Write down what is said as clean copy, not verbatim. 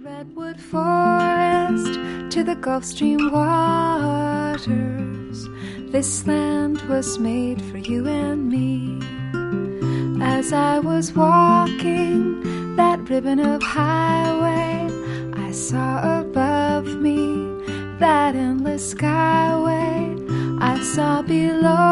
redwood forest to the Gulf Stream waters, this land was made for you and me. As I was walking that ribbon of highway, I saw above me that endless skyway. I saw below